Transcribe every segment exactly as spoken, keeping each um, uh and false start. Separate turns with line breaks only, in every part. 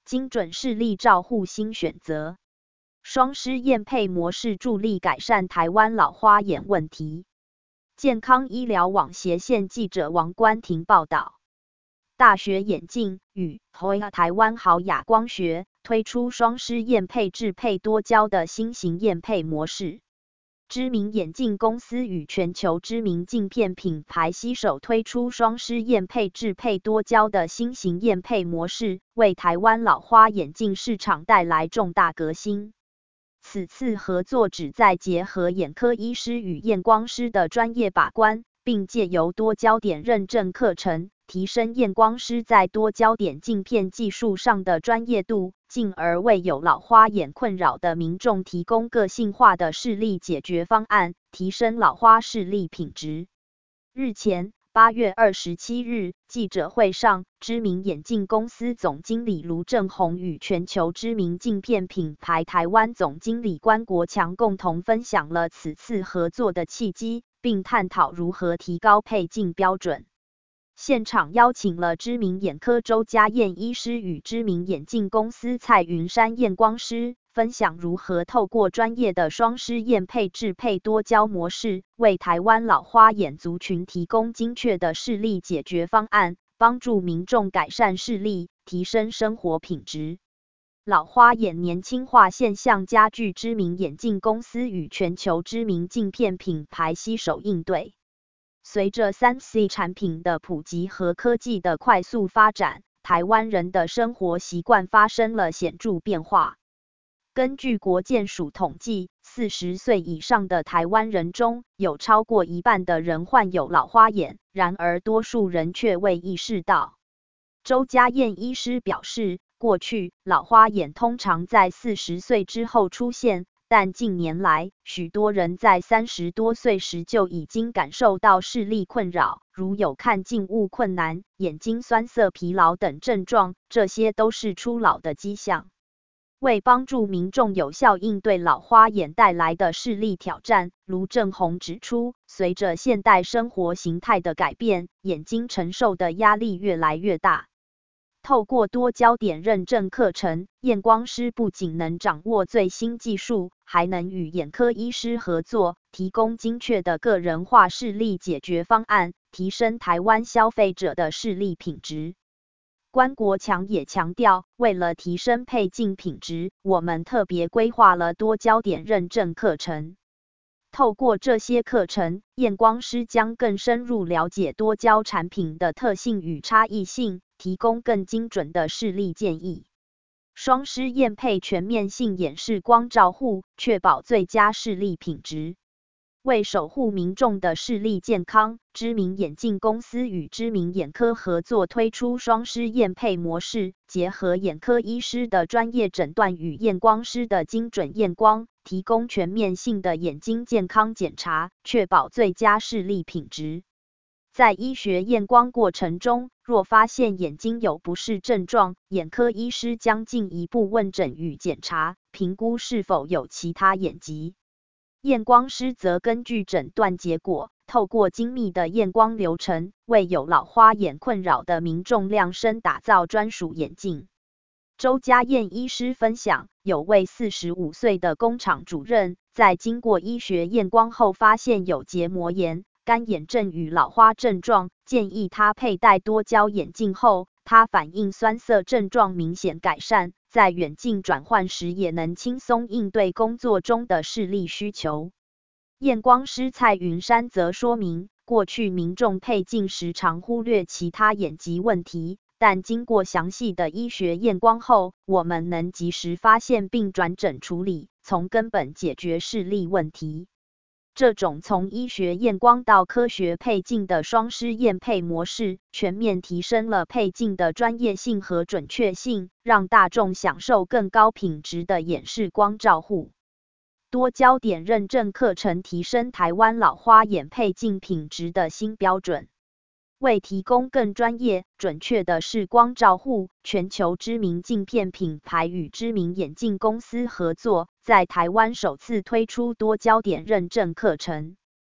精准视力照护新选择。双师验配模式助力改善台湾老花眼问题。健康医疗网斜线记者王冠婷报道。大学眼镜与台湾豪雅光学推出双师验配制配多焦的新型验配模式。知名眼镜公司与全球知名镜片品牌携手推出双师验配制配多焦的新型验配模式，为台湾老花眼镜市场带来重大革新。此次合作旨在结合眼科医师与验光师的专业把关，并借由多焦点认证课程，提升验光师在多焦点镜片技术上的专业度，进而为有老花眼困扰的民众提供个性化的视力解决方案，提升老花视力品质。日前，八月二十七日，记者会上，知名眼镜公司总经理卢正宏与全球知名镜片品牌台湾总经理关国强共同分享了此次合作的契机，并探讨如何提高配镜标准。现场邀请了知名眼科周家燕医师与知名眼镜公司蔡云山验光师，分享如何透过专业的双师验配制配多焦模式，为台湾老花眼族群提供精确的视力解决方案，帮助民众改善视力，提升生活品质。老花眼年轻化现象加剧，知名眼镜公司与全球知名镜片品牌携手应对。随着 三 C 产品的普及和科技的快速发展，台湾人的生活习惯发生了显著变化。根据国健署统计，四十岁以上的台湾人中，有超过一半的人患有老花眼，然而多数人却未意识到。周家燕医师表示，过去老花眼通常在四十岁之后出现，但近年来，许多人在三十多岁时就已经感受到视力困扰，如有看近物困难、眼睛酸涩、疲劳等症状，这些都是初老的迹象。为帮助民众有效应对老花眼带来的视力挑战，卢正宏指出，随着现代生活形态的改变，眼睛承受的压力越来越大。透过多焦点认证课程，验光师不仅能掌握最新技术，还能与眼科医师合作，提供精确的个人化视力解决方案，提升台湾消费者的视力品质。关国强也强调，为了提升配镜品质，我们特别规划了多焦点认证课程。透过这些课程，验光师将更深入了解多焦产品的特性与差异性，提供更精准的视力建议。双师验配全面性眼视光照护，确保最佳视力品质。为守护民众的视力健康，知名眼镜公司与知名眼科合作推出双师验配模式，结合眼科医师的专业诊断与验光师的精准验光，提供全面性的眼睛健康检查，确保最佳视力品质。在医学验光过程中，若发现眼睛有不适症状，眼科医师将进一步问诊与检查，评估是否有其他眼疾。验光师则根据诊断结果，透过精密的验光流程，为有老花眼困扰的民众量身打造专属眼镜。周家燕医师分享，有位四十五岁的工厂主任，在经过医学验光后发现有结膜炎、干眼症与老花症状，建议他佩戴多焦眼镜后，他反应酸涩症状明显改善，在远近转换时也能轻松应对工作中的视力需求。验光师蔡云山则说明，过去民众配镜时常忽略其他眼疾问题，但经过详细的医学验光后，我们能及时发现并转诊处理，从根本解决视力问题。这种从医学验光到科学配镜的双师验配模式，全面提升了配镜的专业性和准确性，让大众享受更高品质的眼视光照护。多焦点认证课程提升台湾老花眼配镜品质的新标准。为提供更专业、准确的视光照护，全球知名镜片品牌与知名眼镜公司合作，在台湾首次推出多焦点认证课程。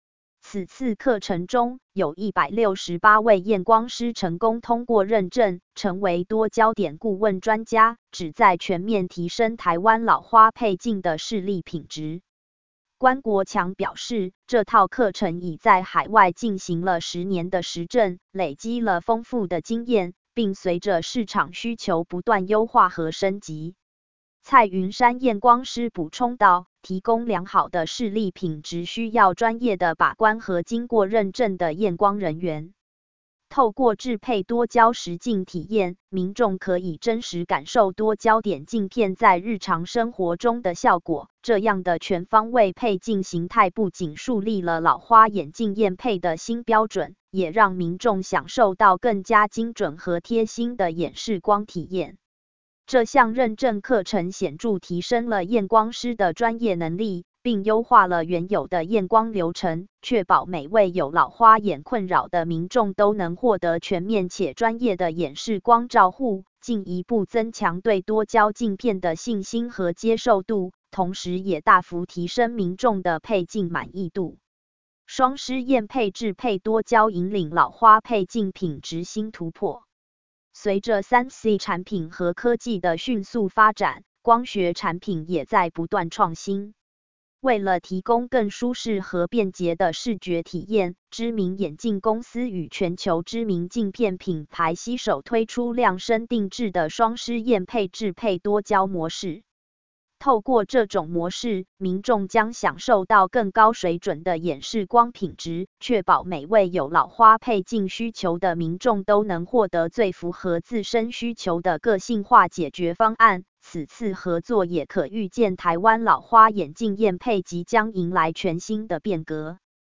此次课程中，有一百六十八位验光师成功通过认证，成为多焦点顾问专家，旨在全面提升台湾老花配镜的视力品质。关国强表示，这套课程已在海外进行了十年的实证，累积了丰富的经验，并随着市场需求不断优化和升级。蔡云山验光师补充道，提供良好的视力品质需要专业的把关和经过认证的验光人员。透过制配多焦实镜体验，民众可以真实感受多焦点镜片在日常生活中的效果。这样的全方位配镜形态不仅树立了老花眼镜验配的新标准，也让民众享受到更加精准和贴心的眼视光体验。这项认证课程显著提升了验光师的专业能力，并优化了原有的验光流程，确保每位有老花眼困扰的民众都能获得全面且专业的眼视光照护，进一步增强对多焦镜片的信心和接受度，同时也大幅提升民众的配镜满意度。双师验配制配多焦引领老花配镜品质新突破。随着 三 C 产品和科技的迅速发展，光学产品也在不断创新。为了提供更舒适和便捷的视觉体验，知名眼镜公司与全球知名镜片品牌携手推出量身定制的双师验配制配多焦模式。透过这种模式，民众将享受到更高水准的眼视光品质，确保每位有老花配镜需求的民众都能获得最符合自身需求的个性化解决方案。此次合作也可预见台湾老花眼镜验配即将迎来全新的变革。